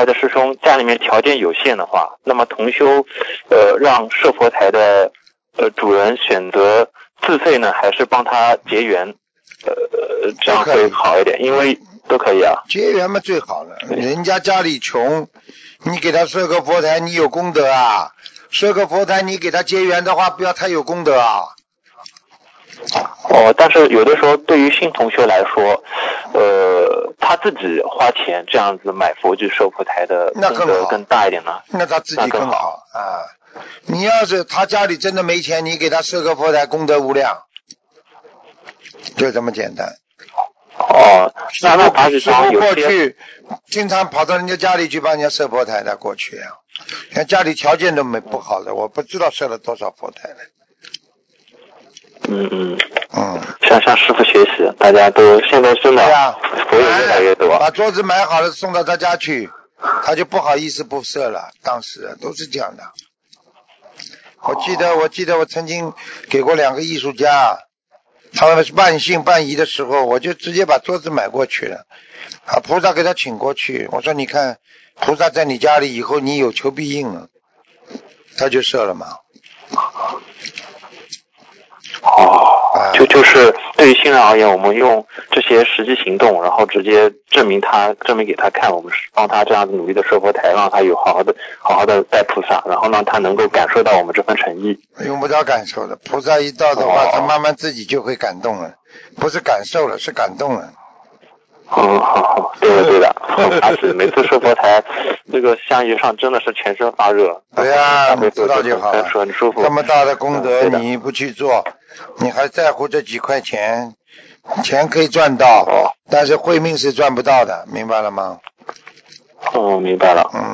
台的师兄家里面条件有限的话，那么同修让设佛台的主人选择自费呢，还是帮他结缘？这样会好一点，因为都可以啊。 结缘嘛最好了，人家家里穷，你给他设个佛台，你有功德啊。设个佛台，你给他结缘的话，不要太有功德啊。 但是有的时候对于新同学来说，他自己花钱这样子买佛具设佛台的功德更大一点呢。 那他自己更好啊。你要是他家里真的没钱，你给他设个佛台，功德无量，就这么简单。 那打比方有过去经常跑到人家家里去帮人家设佛台的，过去啊，人家家里条件都不好的，我不知道设了多少佛台了。 向师父学习，大家都现在真的佛友越来越多。 把桌子买好了送到他家去，他就不好意思不设了，当时都是这样的。我记得我曾经给过2个艺术家，他们办信办仪的时候，我就直接把桌子买过去了，菩萨给他请过去，我说你看菩萨在你家里以后你有求必应了，他就设了嘛。 就是对于新人而言，我们用这些实际行动，然后直接证明给他看，我们是帮他这样子努力的设佛台，让他有好好的拜菩萨，然后让他能够感受到我们这份诚意。 用不着感受的，菩萨一到的话，他慢慢自己就会感动了，不是感受了，是感动了。 好，对的，每次设佛台，这个香一上真的是全身发热。 对呀，你知道就好了。 很舒服。 这么大的功德你不去做，你还在乎这几块钱？钱可以赚到，但是慧命是赚不到的，明白了吗？ 明白了。